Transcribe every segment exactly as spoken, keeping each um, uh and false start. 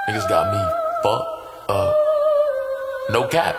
Niggas got me fucked up. No cap.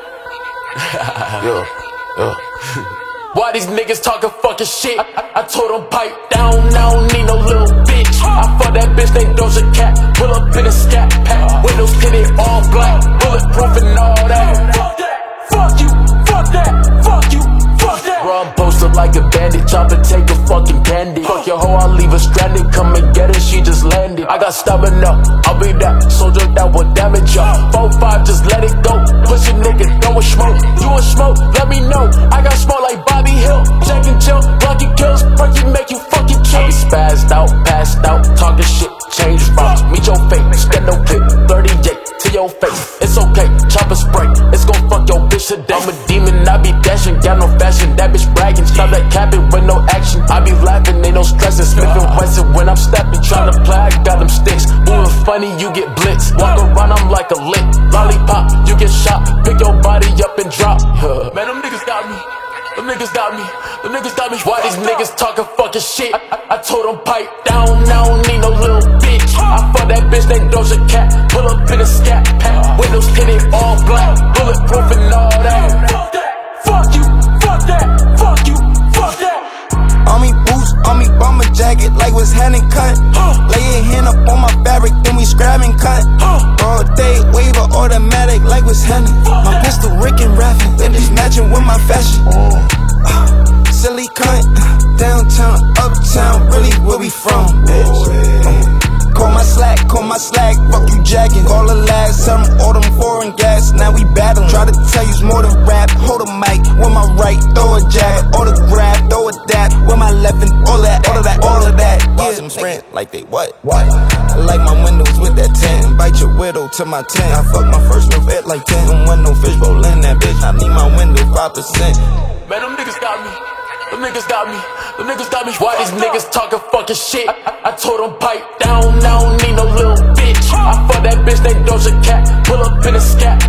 Yeah, yeah. Why these niggas talking fucking shit? I, I, I told them pipe down, I don't need no little bitch. I fuck that bitch named Doja Cat. Pull up in a scat pack. Windows tinted all black. Bulletproof and all that. Fuck that, fuck you, fuck that, fuck you, fuck that. Bro, I'm posted like a bandit. Chopper take a fucking candy. Fuck your hoe, I'll leave her stranded. Come and get her, she just landed. I got stubborn up, I'll be that soldier that will damage ya. four five, just let it go. Push a nigga, throw a smoke. You a smoke, let me know. I got smoke like Bobby Hill. Jack and Jill, lucky kills. Perky make you fucking chill. I be spazzed out, passed out, talking shit. Change routes, meet your fate. Spend no clip, thirty-eight to your face. It's okay, chopper spray. It's gon' fuck your bitch today. I'm a demon, I be dashing. Got no fashion, that bitch bragging. Stop that capping with no action. I be laughing, ain't no stressing. Smith and Wesson when I'm stepping. Tryna play, I got them sticks. Moving funny, you get blitz. Walk around, I'm like a lick. Lollipop, you get shot. Pick your body up and drop. Man, them niggas got me. Them niggas got me. Them niggas got me. Why these niggas talking fucking shit? I, I, I told them pipe down, I don't need no little bitch. I fuck that bitch named Doja Cat. Pull up in a scat pack. Windows tinted all black. Bulletproof and all that. Fuck that, fuck you, fuck that, fuck you, fuck that. On me boots, on me bomber jacket, like what's hand and cut. Uh, Lay your hand up on my fabric, then we scrap and cut. Uh, All day, waiver automatic, like what's happening. My pistol Rick and rapping, then it's matching with my fashion. Uh, silly cunt, downtown, uptown, really where we from, bitch. Uh, Call my slack, call my slack, fuck you jacking. Call the lags, tell them all them foreign gas. Now we battling. Try to tell you's more than rap. Hold a mic with my right, throw a jab. Autograph, throw a dap with my left and all that, all of that, all of that. Yeah, them sprint like they what? What? I like my windows with that tent. Invite your widow to my tent. I fuck my first move at like ten. Don't want no fish bowl in that bitch. I need my window five percent. Man, them niggas got me. Them niggas got me. Them niggas got me. Why these niggas talking fucking shit? I, I, I told them pipe down, I don't need no little bitch. I fuck that bitch named Doja Cat. Pull up in a scat